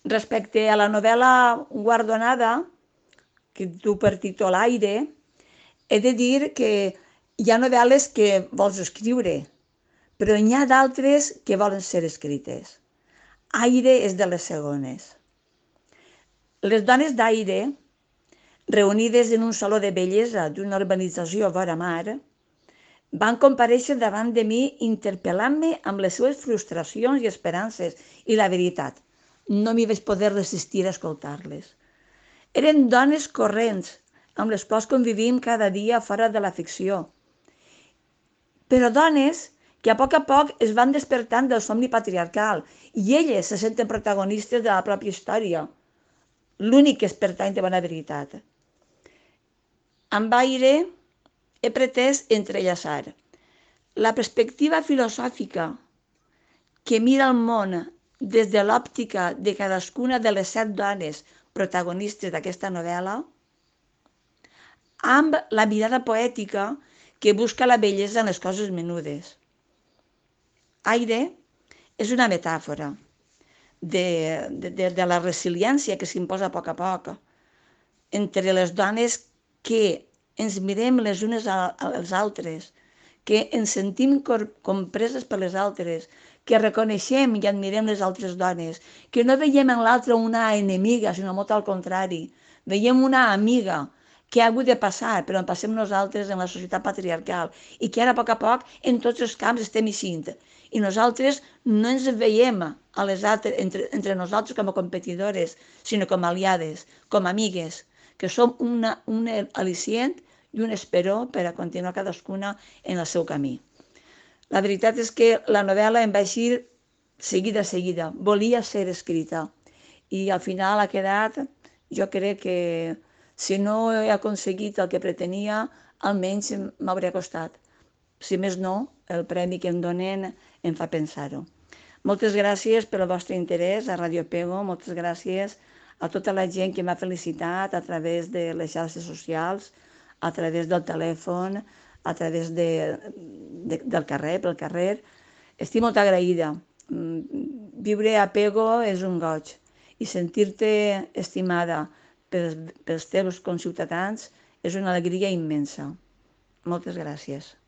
Respecte a la novel·la guardonada, que du per títol Aire, he de dir que hi ha novel·les que vols escriure, però n'hi ha d'altres que volen ser escrites. Aire és de les segones. Les dones d'Aire, reunides en un saló de bellesa d'una urbanització vora mar, van comparèixer davant de mi interpel·lant-me amb les seves frustracions i esperances. I la veritat, no m'hi vaig poder resistir a escoltar-les. Eren dones corrents, amb les quals convivim cada dia fora de la ficció. Però dones que a poc es van despertant del somni patriarcal i elles se senten protagonistes de la pròpia història. L'únic que es pertany de bona veritat. Amb Aire he pretès entrellaçar la perspectiva filosòfica que mira el món des de l'òptica de cadascuna de les 7 dones protagonistes d'aquesta novel·la, amb la mirada poètica que busca la bellesa en les coses menudes. Aire és una metàfora de la resiliència que s'imposa a poc entre les dones que ens mirem les unes als altres, que ens sentim compreses per les altres, que reconeixem i admirem les altres dones, que no veiem en l'altra una enemiga, sinó molt al contrari. Veiem una amiga que ha hagut de passar, però en passem nosaltres en la societat patriarcal i que ara a poc en tots els camps estem eixint. I nosaltres no ens veiem a les altres, entre nosaltres com a competidores, sinó com a aliades, com a amigues, que som un al·licient i un esperó per a continuar cadascuna en el seu camí. La veritat és que la novel·la em va eixir seguida. Volia ser escrita. I al final ha quedat, jo crec que si no he aconseguit el que pretenia, almenys m'hauria costat. Si més no, el premi que em donen em fa pensar-ho. Moltes gràcies pel vostre interès a Radio Pego, moltes gràcies a tota la gent que m'ha felicitat a través de les xarxes socials, a través del telèfon, a través del carrer, pel carrer. Estic molt agraïda. Viure a Pego és un goig i sentir-te estimada pels teus conciutadans és una alegria immensa. Moltes gràcies.